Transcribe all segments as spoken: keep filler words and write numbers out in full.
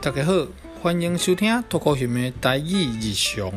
大家好，欢迎收听脱口秀的台语日常。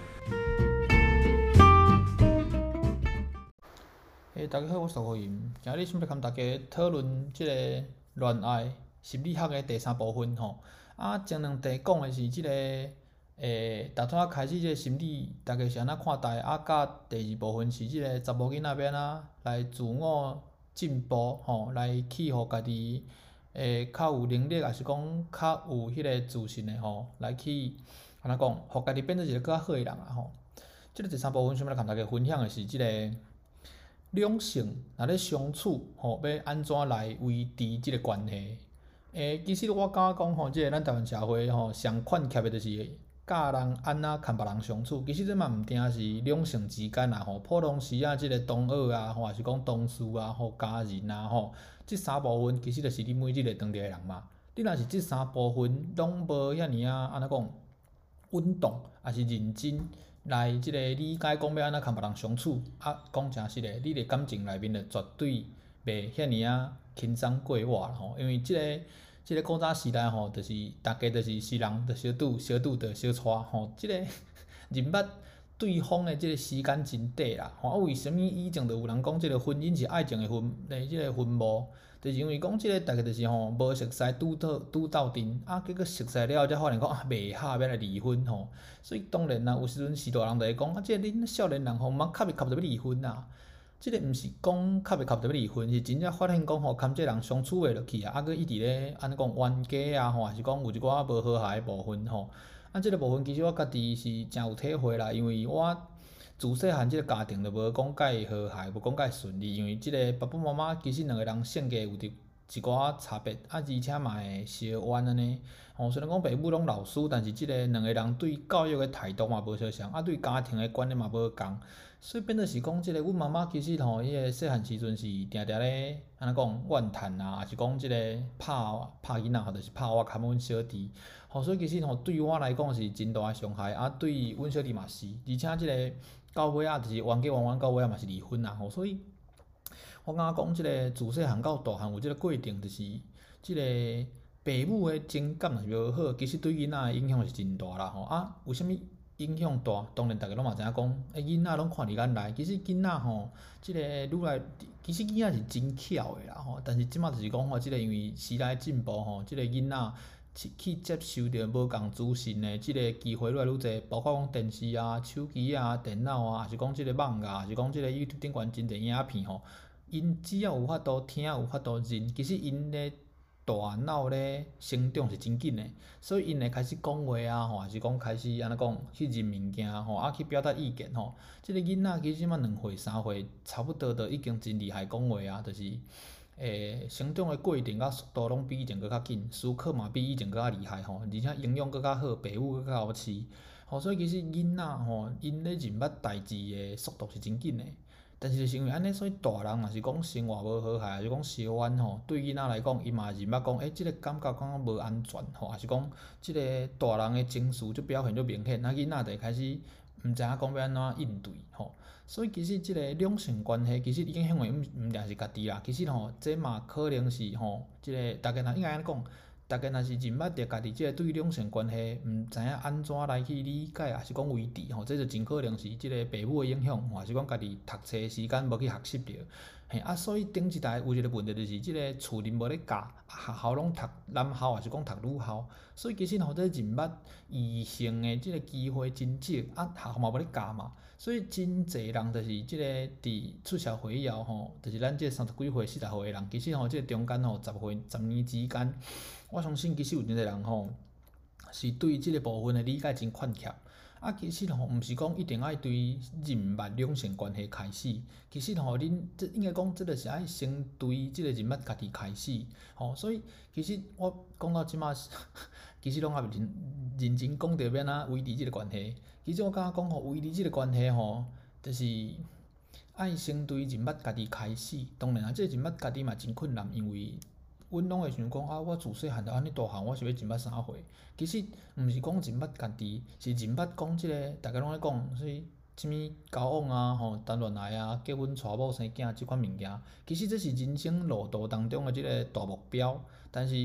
诶、欸，大家好，我是脱口秀。今日想要跟大家讨论即个恋爱心理学的第三部分吼。啊，前两题讲的是即、这个诶，大怎开始即个心理，大家是安怎看待？啊，甲第二部分是即个查某囡仔要安怎来自我进步吼，来去互家己。诶，较有能力，还是讲较有迄个自信的吼，来去安怎讲，互家己变做一个更较好的人啊吼。即、这个第三部分想要来跟大家分享的是即、这个两性若咧相处吼，要安怎来维持即个关系？诶，其实我感觉讲吼，即、这个咱台湾社会吼，上欠缺的就是教人安怎甲别人相处。其实这嘛毋定是两性之间啊吼，普通时啊，即个同学啊，或是讲同事啊，或家人啊吼。即三部分其实就是你每日会当着的人嘛。你若是即三部分拢无遐尔啊，安怎讲稳当，也是认真来即个理解讲要安怎甲别人相处，啊，讲诚实诶，你伫感情内面就绝对袂遐尔啊轻松过活啦吼。因为即、这个即、这个古早时代吼，就是大家就是是人着小拄，小拄着小娶吼。即、这个认捌对方诶即个时间真短啦。吼，啊，为虾米以前就有人讲即个婚姻是爱情诶分诶即个分幕？就是因为讲即个，大家就是吼无熟悉，拄到拄斗阵，啊，结果熟悉了，才发现讲啊袂合，要来离婚吼。所以当然啦，有时阵时大人就会讲啊，即个恁少年人吼，毋通磕袂磕着要离婚啊。即个毋是讲磕袂磕着要离婚，是真正发现讲吼，堪即个人相处袂落去啊，啊，佮一直咧安尼讲冤家啊吼，还是讲有一寡无和谐诶部分吼。啊，即个部分其实我家己是真有体会啦，因为我。自细汉即个家庭就无讲介和谐，无讲介顺利，因为即个爸爸妈妈其实两个人性格有伫一寡差别，啊，而且嘛会相冤安尼。吼，虽然讲爸母拢老师，但是即个两个人对教育诶态度嘛无相像，啊，对家庭诶观念嘛无共，所以变做是讲即个阮妈妈其实吼，伊个细汉时阵是定定咧安怎讲怨叹啊，还是讲即个拍拍囡仔，或者是拍我含阮小弟。吼，所以其实吼对我来讲是真大诶伤害，啊，对阮小弟嘛是，而且即个。到尾仔就是冤家冤冤，到尾仔嘛是离婚啦吼，所以我感觉讲即个自细汉到大汉有即个过程，就是即个父母诶情感若是无好，其实对囡仔诶影响是真大啦吼。啊，为虾物影响大？当然，逐个拢嘛知影讲，诶，囡仔拢看伫眼内。其实囡仔吼，即个愈来，其实囡仔是真巧诶啦吼。但是即马就是讲吼，即个因为时代进步吼，即个囡仔。去接受着无共资讯的即个机会愈来愈侪，包括讲电视啊、手机啊、电脑啊，还是讲即个网啊，还是讲即个 YouTube 顶悬真侪影片吼。因只要有法度听，有法度认，其实因咧大脑咧成长是真紧诶，所以因会开始讲话啊，吼，还是讲开始安怎讲去认物件吼，啊去表达意见吼。即个囡仔其实嘛两岁三岁，差不多都已经真厉害讲话啊，就是。诶，成长诶过程甲速度拢比以前搁较紧，思考嘛比以前搁较厉害吼，而且营养搁较好，爸母搁较好饲，吼，所以其实囡仔吼，因咧认捌代志诶速度是真紧诶。但是就是因为安尼，所以大人若是讲生活无和谐，还是讲相怨吼，对囡仔来讲，伊嘛认捌讲，诶，即个感觉感觉无安全吼，还是讲即个大人诶情绪就表现就明显，啊囡仔就会开始毋知影讲要安怎应对吼。所以其实即个两性关系，其实影响诶毋毋定是家己啦。其实吼，这嘛可能是吼，即个大家若应该安尼讲，大家若是认捌着家己即个对两性关系毋知影安怎来去理解，还是讲维持吼，这就真可能是即个父母诶影响，还是讲家己读册时间无去学习着。嘿啊，所以顶一代有一个问题就是即个厝里无咧教，学校拢读男校还是讲读女校，所以其实吼，这认捌异性诶即个机会真少，啊学校嘛无咧教嘛。所以真侪人就是即个伫出社会以后吼，就是咱即个三十几岁、四十岁诶人，其实吼，即个中间吼十岁、十年之间，我相信其实有真侪人吼，是对即个部分诶理解真欠缺。啊，其实吼，毋是讲一定爱对认捌两性关系开始，其实吼，恁即应该讲，即个是爱先对即个认捌家己开始，吼，所以其实我讲到即马，其实拢还袂认认真讲着要安怎维持即个关系。其实我感觉讲吼，维持即个关系吼，就是爱先对认捌家己开始。当然啊，即个认捌家己嘛真困难，因为阮拢会想讲啊，我自细汉到安尼大汉，我是要认捌啥货？其实毋是讲认捌家己，是认捌讲即个大家拢咧讲，所以啥物交往啊、吼谈恋爱啊、结婚、娶某、生囝即款物件，其实这是人生路途当中诶即个大目标。但是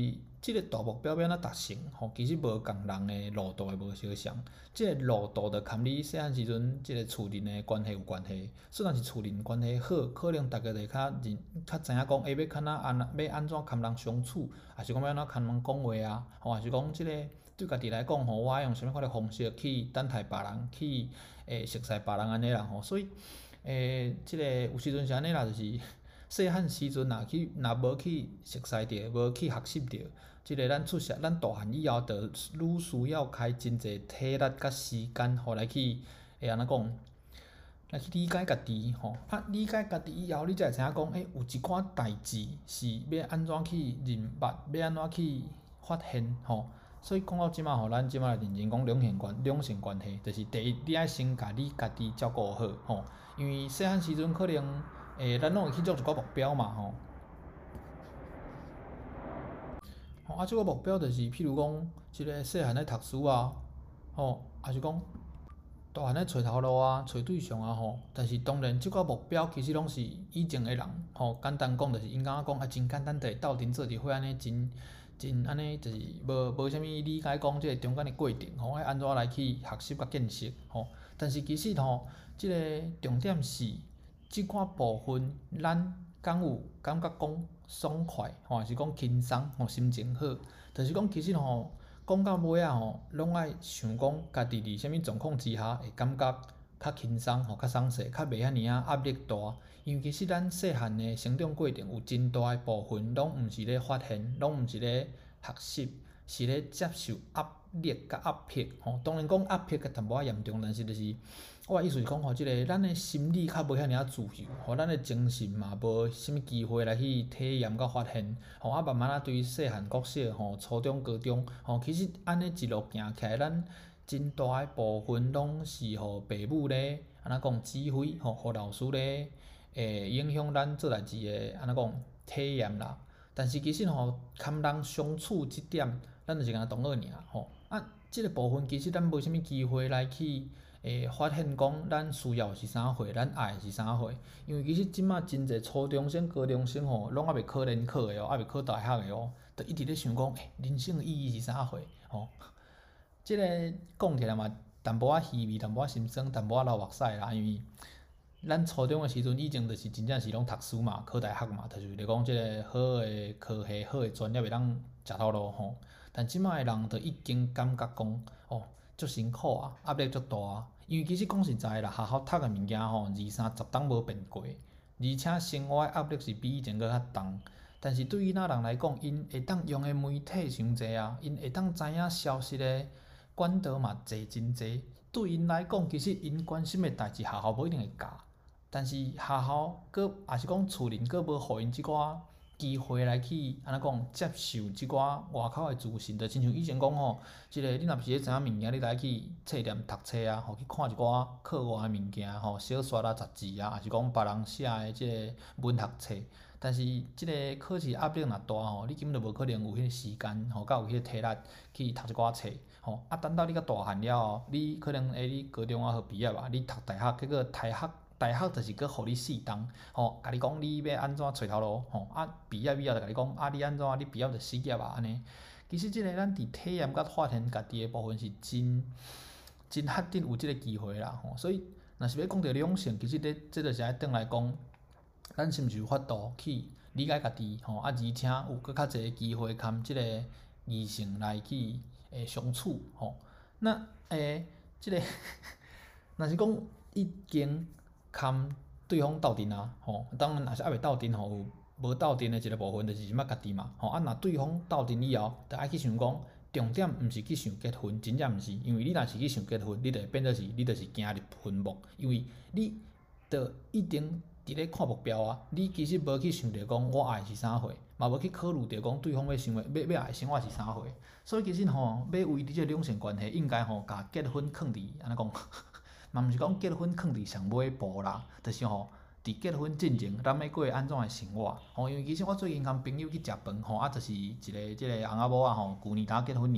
即个大目标要安怎达成，吼，其实无共人诶路途会无相像。即个路途着含你细汉时阵即个厝邻诶关系有关系。虽然是厝邻关系好，可能逐个会较认较知影讲，下要看安安要安怎堪人相处，还是讲要安怎堪人讲话啊，吼，还是讲即个对家己来讲，吼，我爱用啥物款诶方式去等待别人，去诶熟悉别人安尼啦，吼，所以诶，即个有时阵是安尼啦，就是细汉时阵若去若无去熟悉着，无去学习着。即个咱出社，咱大汉以后，着愈需要开真侪体力甲时间，互来去会安怎讲，来去理解家己吼。啊，理解家己以后，你才会知影讲，诶，有一寡代志是要安怎去认捌，要安怎去发现吼。所以讲到即马吼，咱即马来认真讲两性关两性关系，就是第一，你爱先甲你家己照顾好吼。因为细汉时阵可能诶，咱拢会去做一寡目标嘛吼。吼，啊，即个目标就是，譬如讲，即个细汉咧读书啊，吼，还是讲大汉咧找头路啊、找对象啊，吼。但是当然，即个目标其实拢是以前诶人，吼，简单讲就是因感觉讲啊，真简单，就会斗阵做一伙安尼，真真安尼，就是无无啥物理解讲即个中间诶过程，吼，爱安怎来去学习甲见识，吼。但是其实吼，即个重点是即寡部分，咱敢有感觉讲爽快，吼，还是讲轻松，吼，心情好。就是讲，其实吼，讲到尾仔吼，拢爱想讲家己伫啥物状况之下会感觉较轻松，吼，较爽势，较袂遐尔啊压力大。因为其实咱细汉诶成长过程有真大诶部分，拢毋是咧发现，拢毋是咧学习，是咧接受压力甲压迫，吼。当然讲压迫较淡薄仔严重，但是就是。我诶意思是讲吼，即个咱诶心理较无遐尔啊自由，吼，咱诶精神嘛无啥物机会来去体验甲发现，吼，啊慢慢啊对细汉国小吼、初中、高中，吼，其实安尼一路行起来，咱真大诶部分拢是互父母咧安怎讲指挥，吼，互老师咧诶影响咱做代志诶安怎讲体验啦。但是其实吼，堪人相处即点，咱就是敢若同学尔，吼，啊，即个部分其实咱无啥物机会来去。会发现讲，咱需要是啥货，咱爱是啥货。因为其实即马真侪初中生、高中生吼，拢还袂考联考诶哦，还袂考大学诶哦，就一直咧想讲，诶，人生诶意义是啥货？吼，即个讲起来嘛，淡薄仔稀微，淡薄仔心酸，淡薄仔流目屎啦。因为咱初中诶时阵，以前就是真正是拢读书嘛，考大学嘛，就是为了讲即个好诶科系、好诶专业会当食头路吼。但即马诶人，就已经感觉讲，哦，足辛苦啊，压力足大啊。因为其实讲实在啦，学校读诶物件吼，二三十档无变过，而且生活诶压力是比以前搁较重。但是对于那人来讲，因会当用诶媒体伤济啊，因会当知影消息诶管道嘛济真济。对因来讲，其实因关心诶代志，学校无一定会教。但是学校搁也是讲厝邻搁无互因即寡机会来去安怎讲接受即寡外口诶资讯，就亲像以前讲吼，即个你若是咧知影物件，你来去册店读册啊，吼去看一寡课外诶物件吼，小说啊、杂志啊，还是讲别人写诶即个文学册。但是即个考试压力若大吼，你根本就无可能有迄个时间吼，甲有迄个体力去读一寡册吼。啊，等到你较大汉了后，你可能诶，你高中啊好毕业啊，你读大学，结果大学。大学就是搁互你试当，吼，甲你讲你要安怎找头路，吼，啊，毕业以后就甲你讲，啊，你安怎，你毕业就失业啊，安尼。其实即个咱伫体验甲发现家己诶部分是真真确定有即个机会啦，吼。所以，若是要讲到两性，其实咧，即就是爱转来讲，咱是毋是有法度去理解家己，吼，啊，而且有搁较侪机会含即个异性来去诶相处，吼。那诶，即个若是讲已经。堪对方斗阵啊，吼，当然若是还袂斗阵吼，有无斗阵诶一个部分，就是即摆家己嘛，吼，啊，若对方斗阵以后，着爱去想讲，重点毋是去想结婚，真正毋是，因为你若是去想结婚，你着会变做是，你着是行入坟墓，因为你着一定伫咧看目标啊，你其实无去想着讲我爱是啥货，嘛无去考虑着讲对方要想诶，要要爱生活是啥货，所以其实吼，要维持即个两性关系，应该吼，甲结婚放伫安怎讲？嘛毋是讲结婚放伫上尾步啦，就是吼，伫结婚进前，咱要过安怎诶生活？吼，因为其实我最近甲朋友去食饭吼，啊，就是一个即个翁仔某啊吼，旧年头结婚尔，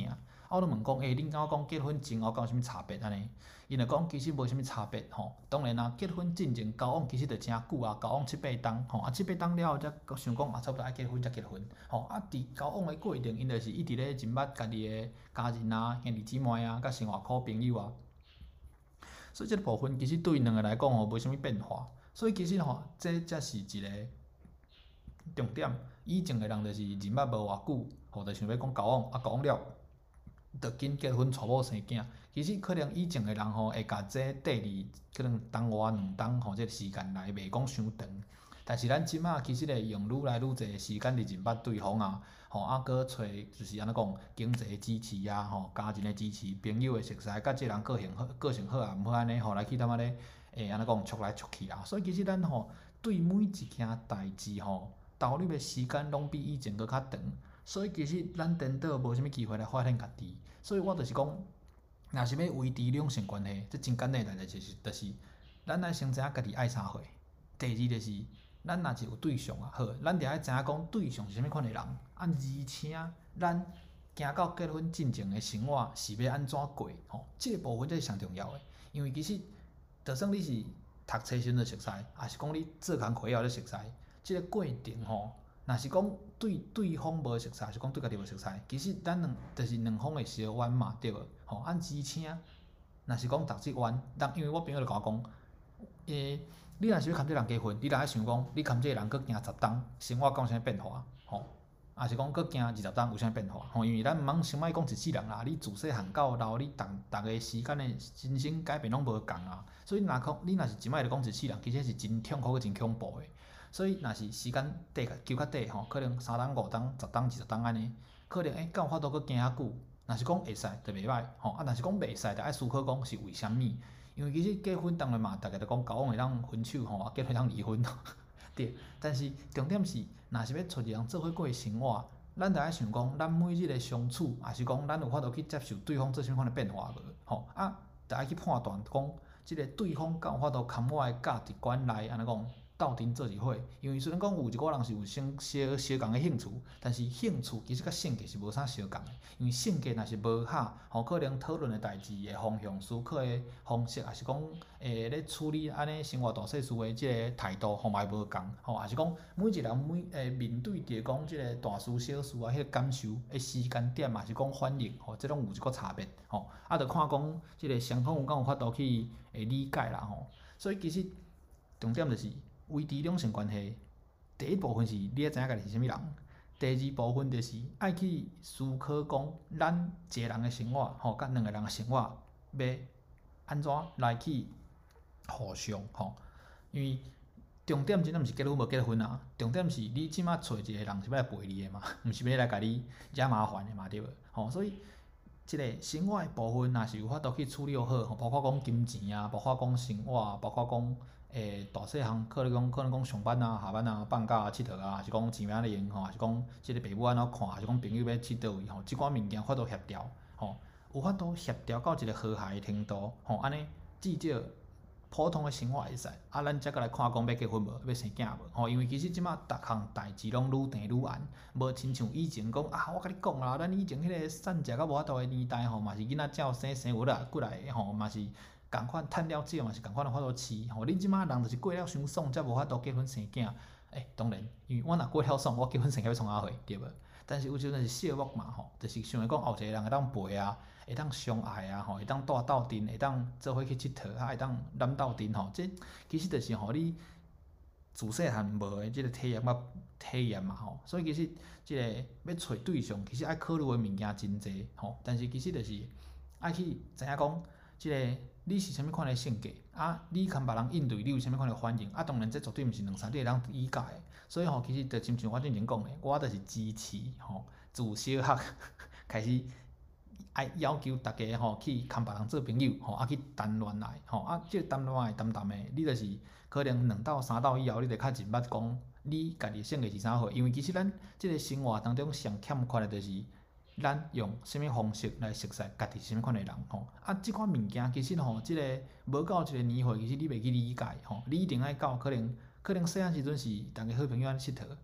啊，我就问讲，诶、欸，恁敢有讲结婚前后敢有啥物差别安尼？因就讲其实无啥物差别吼。当然啦，结婚进前交往其实就真久啊，交往七八冬吼，啊七八冬了后才想讲啊，差不多爱结婚才结婚吼。啊，伫交往的过程，因就是一直咧认捌家己的家人啊、兄弟姊妹啊、甲生活好朋友啊。所以即个部分其实对两个来讲吼，无啥物变化。所以其实吼，这才是一个重点。以前的人就是认捌无偌久，吼，就想要讲交往，啊交往了。着紧结婚娶某生囝，其实可能以前的人吼会甲这第二可能冬外两冬吼，这个时间来袂讲伤长。但是咱即马其实会用愈来愈侪时间嚟认捌对方啊，吼啊，搁找就是安怎讲经济支持啊，吼家人的支持，朋友的熟识，甲即人个性好，个性好啊，毋好安尼吼来去他妈咧，诶安怎讲促来促去啊。所以其实咱吼对每一件代志吼投入的时间拢比以前搁较长。所以其实咱颠倒无啥物机会来发现家己，所以我就是讲，若是要维持两性关系，这真简单诶代志就是，就是咱爱先知影家己爱啥货。第二就是，咱若是有对象啊，好，咱着爱知影讲对象是啥物款诶人，啊，而且咱行到结婚进前诶生活是要安怎过，吼，即个部分才是上重要诶。因为其实，就算你是读册时阵就熟识，还是讲你做工课以后咧熟识，即个过程吼。若是讲对对方无熟悉，是讲对家己无熟悉，其实咱两就是两方的小弯嘛，对无？吼，啊，而且若是讲读即弯，人因为我朋友就甲我讲，诶，你若是要牵即个人结婚，你若爱想讲，你牵即个人搁行十冬，生活敢有啥变化？吼，啊是讲搁行二十冬有啥变化？吼，因为咱毋通先莫讲一世人啦，你自细汉到老，你逐逐个时间的人生改变拢无共啊，所以若讲你若是即摆就讲一世人，其实是真痛苦、真恐怖的。所以，若是时间短求较短吼，可能三冬、五冬、十冬、二十冬安尼，可能诶，敢有法度搁行较久。若是讲会使，就袂歹吼。啊，若是讲袂使，就爱思考讲是为虾米？因为其实结婚当然嘛，逐个就讲交往会当分手吼，啊结婚会当离婚，对。但是重点是，若是要找一人做伙过生活，咱着爱想讲，咱每日个相处，也是讲咱有法度去接受对方做啥物款的变化无？吼啊，着爱去判断讲，即个对方敢有法度牵我的价值观来安尼讲。斗阵做一伙，因为虽然讲有一个人是有相相相共的兴趣，但是兴趣其实甲性格是无啥相共的。因为性格若是无合，吼可能讨论的代志的方向、思考的方式，也是讲诶咧处理安尼生活大细事的即个态度，吼嘛会无共，吼也是讲每一人每诶面对着讲即个大事小事啊，迄个感受的时间点嘛是讲反应，吼即种有一个差别，吼啊，着看讲即个双方有敢有法度去诶理解啦，吼。所以其实重点就是。维持两性关系，第一部分是你要知影家己是啥物人，第二部分就是爱去思考讲，咱一个人的生活，吼，甲两个人的生活要安怎来去互相，吼，因为重点真正毋是结婚无结婚啊，重点是你即马找一个人是要来陪你的嘛，毋是要来甲你惹麻烦的嘛，对无？吼，所以即个生活的部分，若是有法度去处理好，吼，包括讲金钱啊，包括讲生活啊，包括讲。诶，大细项可能讲，可能讲上班啊、下班啊、放假啊、佚佗啊，还是讲钱要安尼用吼，还是讲即个爸母安怎看，还是讲朋友要去倒位吼，即寡物件法度协调吼，有法度协调到一个和谐的程度吼，安尼至少普通的生活会使，啊，咱则过来看讲要结婚无，要生囝无吼，因为其实即马逐项代志拢愈长愈晏，无亲像以前讲啊，我甲你讲啦，咱以前迄个产食甲无法度的年代吼，嘛是囡仔照生生有啦过来吼，嘛是。共款趁了少嘛是共款有法度饲，吼！恁即马人就是过了伤爽，才无法度结婚生囝。诶，当然，因为我若过了爽，我结婚生囝要创啥货，对无？但是有时阵是小目嘛，吼，就是想讲后一个人会当陪啊，会当相爱啊，吼，会当带斗阵，会当做伙去佚佗，啊，会当揽斗阵，吼，这其实就是互你自细汉无诶即个体验甲体验嘛，吼。所以其实即个要找对象，其实爱考虑诶物件真侪，吼。但是其实就是爱去知影讲，即个。你是啥物款的性格啊？你牵别人应对，你有啥物款的反应啊？当然，这绝对毋是两三你会当理解的。所以吼，其实就亲像我之前讲的，我就是支持吼，自小学开始爱要求大家吼去牵别人做朋友吼，啊去谈恋爱吼，啊即个谈恋爱谈谈的，你就是可能两到三到以后，你就较认捌讲你家己性格是啥货。因为其实咱即个生活当中上欠缺的就是。咱用啥物方式来熟悉家己是啥物款的人吼？啊，即款物件其实吼，即个无到一个年岁，其实你袂去理解吼。你一定爱到可能可能细汉时阵是逐个好朋友安尼佚佗，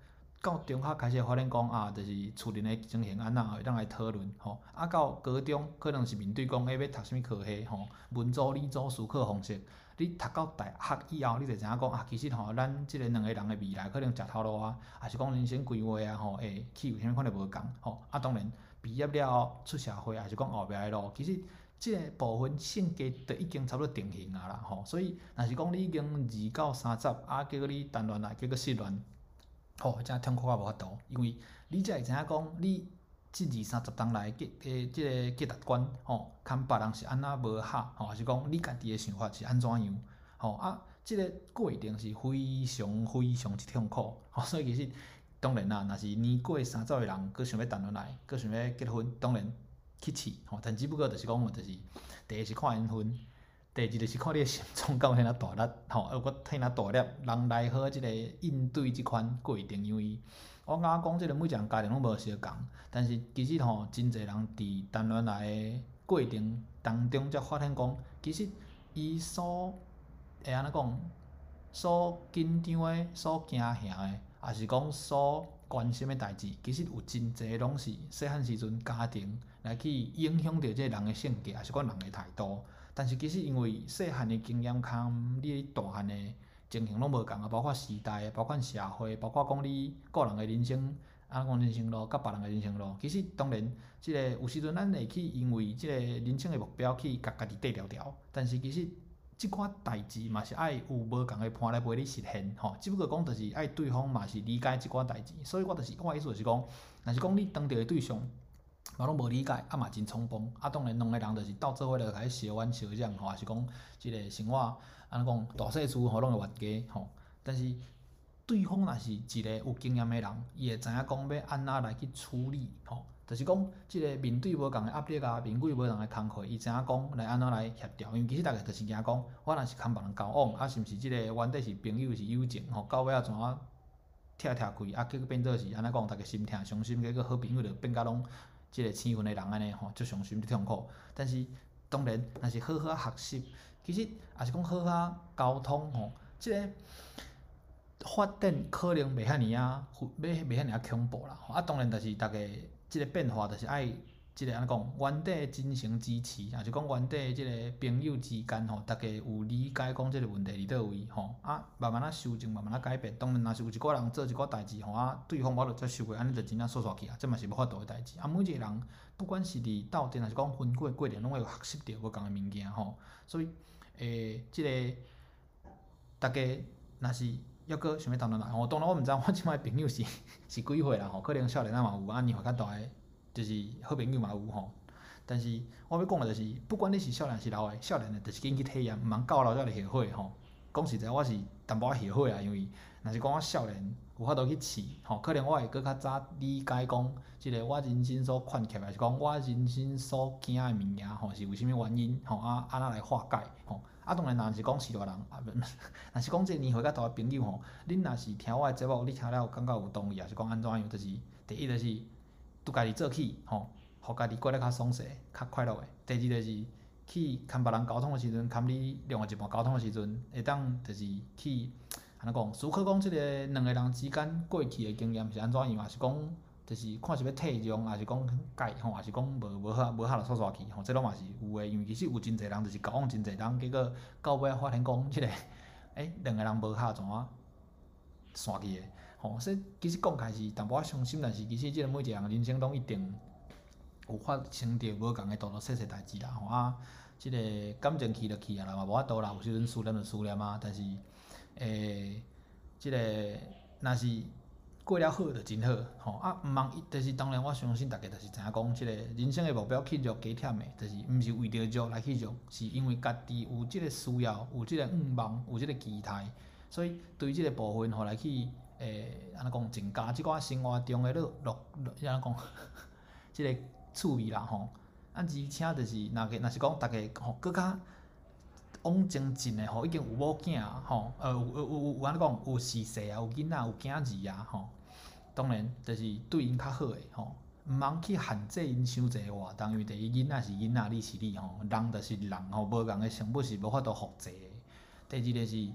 到中学开始会发现讲啊，就是厝内的情形安怎会当来讨论吼。啊，到高中可能是面对讲，诶，要读啥物科系吼，文组、理组、思考方式。你读到大学以后，你就知影讲啊，其实吼，咱即个两个人的未来可能食头路啊，还是讲人生规划啊吼，会去有啥物款就无共吼。啊，当然毕业了后出社会，还是讲后壁的路，其实即个部分性格就已经差不多定型啊啦吼。所以，若是讲你已经二到三十，啊，结果你谈恋爱，结果失恋。吼，真痛苦啊无法度，因为你才会知影讲，你即二三十当来价诶，即个价值观吼，牵别人是安怎无合，吼，还是讲你家己诶想法是安怎样，吼啊，即个过程是非常非常之痛苦，吼，所以其实当然啦，若是年过三十诶人，佮想要谈恋爱，佮想要结婚，当然去试，吼，但只不过就是讲，就是第一是看缘分。第二就是看你诶心脏够遐大力，吼，啊，搁遐大力，人来好即个应对即款过程，因为我感觉讲即个每一人家庭拢无相共，但是其实吼，真侪人伫谈恋爱诶过程当中，才发现讲，其实伊所会安怎讲，所紧张诶、所惊吓诶，也是讲所关心诶代志，其实有真侪拢是细汉时阵家庭来去影响着即个人诶性格，也是讲人诶态度。但是其实因为细汉的经验含你大汉的情形拢无共啊，包括时代、包括社会、包括讲你个人的人生，啊讲人生路，甲别人的人生路，其实当然，即个有时阵咱会去因为即个人生的目标去甲家己缀条条，但是其实即款代志嘛是爱有无共的伴来陪你实现，吼，只不过讲就是爱对方嘛是理解即款代志，所以我就是我意思就是讲，若是讲你当着的对象。嘛拢无理解，啊嘛真冲动，啊当然两个人就是斗做伙就开始相玩相让吼，也是讲即个生活安怎讲大细事吼拢会冤家吼。但是对方若是一个有经验的人，伊会知影讲要安怎来去处理吼。就是讲即个面对无共的压力啊，面对无同的工课，伊知影讲来安怎来协调。因为其实逐个就是惊讲，我若是牵别人交往，啊是毋是即个原底是朋友是友情吼，到尾啊怎啊拆拆开，啊结果变做是安怎讲，逐个心疼伤心，结果好朋友就变甲拢。即个生分诶人安尼吼，足伤心足痛苦。但是当然，若是好好学习，其实也是讲好好沟通吼。即个发展可能袂遐尔啊，袂袂遐尔啊恐怖啦。啊，当然，就是逐个即个变化，就是爱即个安尼讲，原底真诚支持，也是讲原底即个朋友之间吼，逐个有理解讲即个问题伫倒位吼。啊，慢慢啊修正，慢慢啊改变。当然，若是有一寡人做一寡代志吼，啊，对方无着接受过，安尼就真正煞煞去啊，这嘛是无法度诶代志。啊，每一个人不管是伫斗阵，还是讲分过过程，拢会有学习到无共诶物件吼。所以，诶，即个逐个若是抑阁想要谈恋爱，吼，当然我毋知我即摆朋友是是几岁啦吼，可能少年仔嘛有，啊年岁较大诶。就是好朋友嘛有吼，但是我要讲诶就是，不管你是少年是老诶，少年诶就是紧去体验，毋通到老才来后悔吼。讲实在，我是淡薄仔后悔啊，因为若是讲我少年有法度去试吼，可能我会搁较早理解讲，即个我人生所欠缺，还是讲我人生所惊诶物件吼，是为虾米原因吼啊？安怎来化解吼？啊，当然，若是讲是大人，啊，若是讲即个年岁较大诶朋友吼，恁若是听我诶节目，你听了有感觉有同意，还是讲安怎样？就是第一就是。拄家己做起吼，互家己过得较爽势、较快乐诶。第二就是去牵别人沟通诶时阵，牵你另外一半沟通诶时阵，会当就是去安怎讲，思考讲即个两个人之间过去诶经验是安怎样，还是讲就是看是要退让，还是讲改吼，还是讲无无好无好就煞煞去吼，即拢嘛是有诶。因为其实有真侪人就是交往真侪人，结果到尾发现讲即个诶两个人无合怎啊散去诶。吼，说其实讲起来是淡薄仔伤心，但是其实即个每一个人人生拢一定有发生着无共诶大大细细代志啦。吼啊，即个感情去就去啊啦，嘛无法度啦。有时阵思念就思念啊，但是诶，即个若是过了好就真好。吼啊，毋茫，但是当然我相信大家就是知影讲，即个人生诶目标去着加忝诶，就是毋是为着着来去着，是因为家己有即个需要，有即个愿望，有即个期待，所以对即个部分吼来去。诶，安怎讲增加即寡生活中诶乐乐乐，安怎讲？即个趣味啦吼。啊，而且就是若个若是讲逐个吼，搁较往前进诶吼，已经有某囝吼，呃有有有有安怎讲？有事势啊，有囡仔，有囝儿啊吼。当然，就是对因较好诶吼，毋通去限制因伤济活动，因为第一囡仔是囡仔，你是你吼，人就是人吼，无共诶成本是无法度复制诶。第二个是。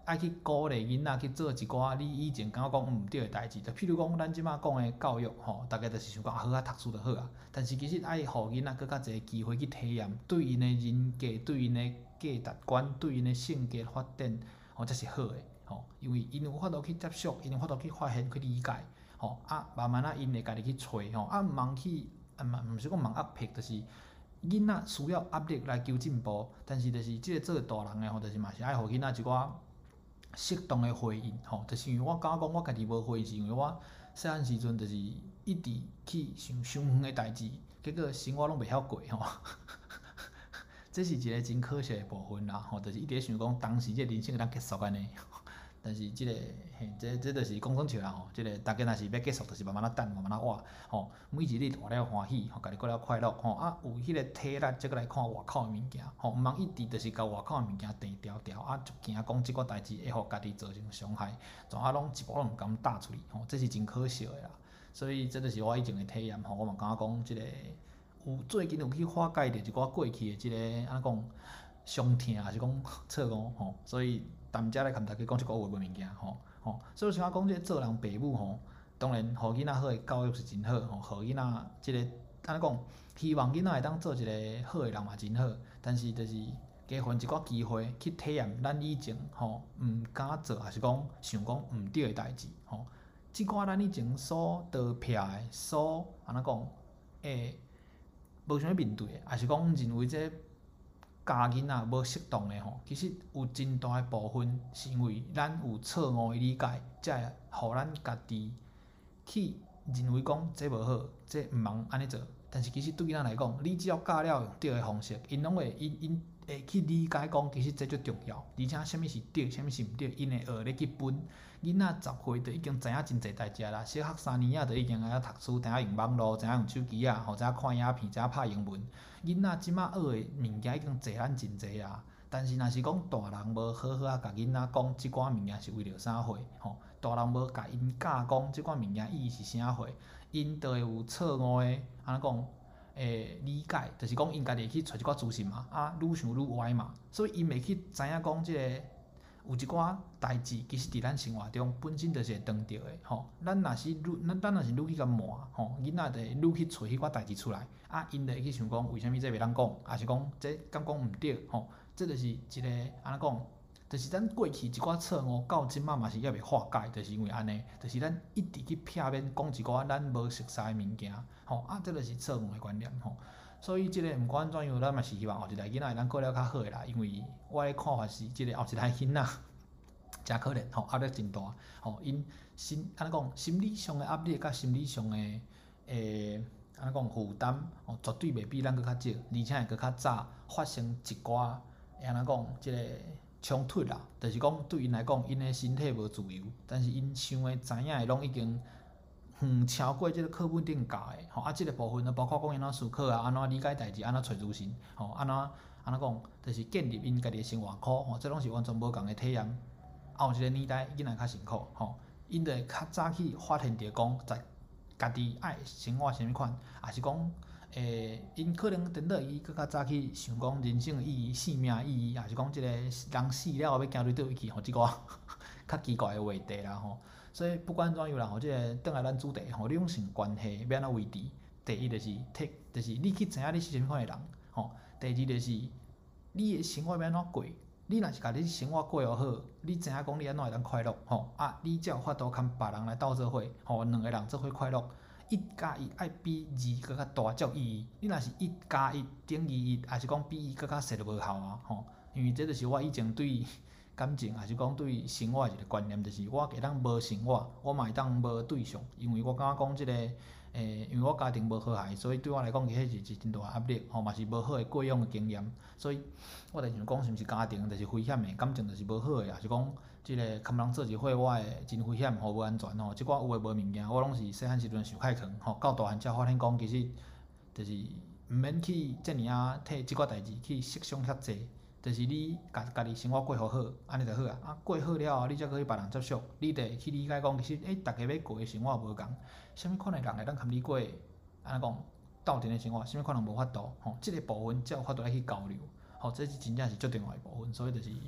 爱去鼓励囡仔去做一寡你以前感觉讲毋对诶代志，就譬如讲咱即马讲诶教育吼，大家就是想讲好啊读书就好啊，但是其实爱互囡仔搁较侪机会去体验，对因诶人格、对因诶价值观、对因诶性格发展，吼才是好诶，吼，因为因有法度去接触，因有法度去发现、去理解，吼啊，慢慢啊因会家己去找吼，啊毋茫去，啊毋毋是讲茫压迫，就是。囡仔需要压力来求进步，但是就是即个做大人诶吼，就是嘛是爱互囡仔一寡适当诶回应吼，就是因为我感觉讲我家己无回应，是因为我细汉时阵就是一直去想伤远诶代志，结果生活拢袂晓过吼，这是一个真可惜诶部分啦吼，就是一直想讲当时即个人生会当结束安尼。但是即、這个嘿，这这就是讲讲笑啦吼，即、這个大家若是要结束，就是慢慢啊等，慢慢啊活吼。每一日活了欢喜，吼，家己过了快乐吼。啊，有迄个体力，则个来看外口诶物件吼，毋茫一直就是甲外口诶物件定条条啊，就惊讲即个代志会互家己造成伤害，全啊拢一步拢毋敢踏出去吼，这是真可惜诶啦。所以这就是我以前诶体验吼，我嘛感觉讲即、這个有最近有去化解着一寡过去诶即、這个安怎讲伤痛，还是讲错误吼，所以。踮遮来甲大家讲一个有诶物件吼吼，所以像我讲即个做人父母吼，当然互囡仔好诶教育是真好吼，互囡仔即个安怎讲，希望囡仔会当做一个好诶人嘛真好，但是就是加分一寡机会去体验咱以前吼毋敢做，还是讲想讲毋对诶代志吼，即寡咱以前所逃避诶，所安怎讲诶无想要面对诶，还是讲认为这。教囡仔无适当诶吼，其实有真大诶部分是因为咱有错误诶理解，才会互咱家己去认为讲这无好，这毋茫安尼做。但是其实对囡仔来讲，你只要教了用对诶方式，因拢会因因会去理解讲，其实这最重要。而且啥物是对，啥物是毋对，因会学咧去分。囡仔十岁就已经知影真侪代志啦，小学三年仔就已经知影读书，知影用网络，知影用手机啊，吼，知影看影片，知影拍英文。囡仔即马学诶物件已经济咱真济啊，但是若是讲大人无好好啊，甲囡仔讲即寡物件是为着啥货，吼，大人无甲因教讲即寡物件意义是啥货，因就会有错误诶，安怎讲？诶，理解就是讲因家己会去找一寡资讯嘛，啊，愈想愈歪嘛，所以因袂去知影讲即个有一寡代志，其实伫咱生活中本身就是会当着诶，吼。咱若是愈，咱咱若是愈去甲骂，吼，囡仔就会愈去找迄寡代志出来，啊，因就会去想讲，为虾米这袂当讲，还是讲这敢讲毋对，吼，这就是一个安怎讲？就是咱过去一寡错误，到即马嘛是还袂化解，就是因为安尼，就是咱一直去片面讲一寡咱无熟悉诶物件，吼啊，这就是错误诶观念，吼。所以即个毋管怎样，咱嘛是希望后一代囡仔会当过了较好诶啦，因为我诶看法是，即个后一代囡仔真可怜，吼压力真大，吼因心安怎讲心理上诶压力甲心理上诶诶安怎讲负担，吼绝对袂比咱搁较少，而且会搁较早发生一寡安怎讲即个。冲突啦，就是讲对因来讲，因诶身体无自由，但是因想诶、知影诶，拢已经远超过即个课本顶教诶，吼啊，即、這个部分呢，包括讲因怎思考啊，安怎理解代志，安怎找资讯，吼，安怎安怎讲，就是建立因家己诶生活课，吼，这拢是完全无共诶体验。后一个年代囡仔较辛苦，吼，因着会较早去发现着讲，在家己爱生活啥物款，也是讲。诶，因可能等到伊搁较早去想讲人生意义、生命意义，还是讲即个人死了后要行对倒位去，吼，即个较奇怪诶话题啦吼。所以不管怎样啦，吼，即个转来咱主题，吼，两性关系要安怎维持？第一就是体，就是你去知影你是啥物款诶人，吼。第二就是你诶生活要安怎过？你若是家己生活过互好，你知影讲你安怎会当快乐，吼啊，你才有法度牵别人来斗做伙，吼，两个人做伙快乐。一加一爱比二搁较大才有意义。你若是一加一等于一，还是讲比一搁较细就无效啊，吼。因为这就是我以前对感情，还是讲对生活一个观念，就是我会当无生活，我嘛会当无对象，因为我感觉讲即、這个诶，因为我家庭无和谐，所以对我来讲，其实是真大压力，吼，嘛是无好诶过养诶经验，所以我就想讲，是毋是家庭就是危险诶，感情就是无好诶，还是讲？即个堪人做一伙，我会真危险，吼无安全吼。即寡有诶无物件，我拢是细汉时阵想太强，吼到大汉才发现讲，其实就是毋免去遮尔啊替即寡代志去设想遐济，就是你家家己生活过好好，安尼就好啊。啊过好了后，你才可以别人接触，你得去理解讲，其实诶，逐家要过诶生活无共，啥物款诶人会当堪你过，安尼讲斗阵诶生活，啥物款人无法度，吼，即个部分才有法度来去交流，吼，这是真正是最重要诶部分，所以就是。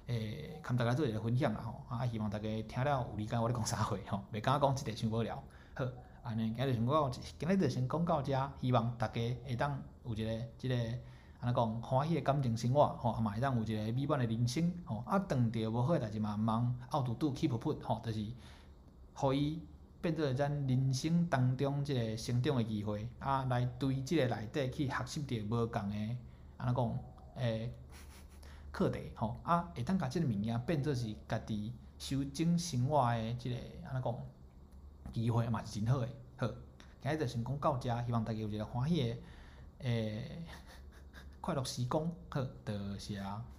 诶，含大家做一个分享啦吼，啊，希望大家听了有理解我咧讲啥货吼，袂敢讲即个伤无聊。好，安尼今日先讲到，今日就先讲到遮，希望大家会当有一个即、這个安怎讲欢喜的感情生活吼，啊嘛会当有一个美满的人生吼，啊遇着无好诶代志嘛，毋茫拗拄拄 keep 噗吼，就是互伊变做咱人生当中即个成长诶机会，啊来对即个内底去学习着无共诶安怎讲诶。课题吼，啊，会当甲即个物件变做是家己修整生活诶，即、這个安怎讲机会嘛是真好诶。好，今日就先讲到遮，希望大家有一个欢喜诶诶快乐时光。好，多谢。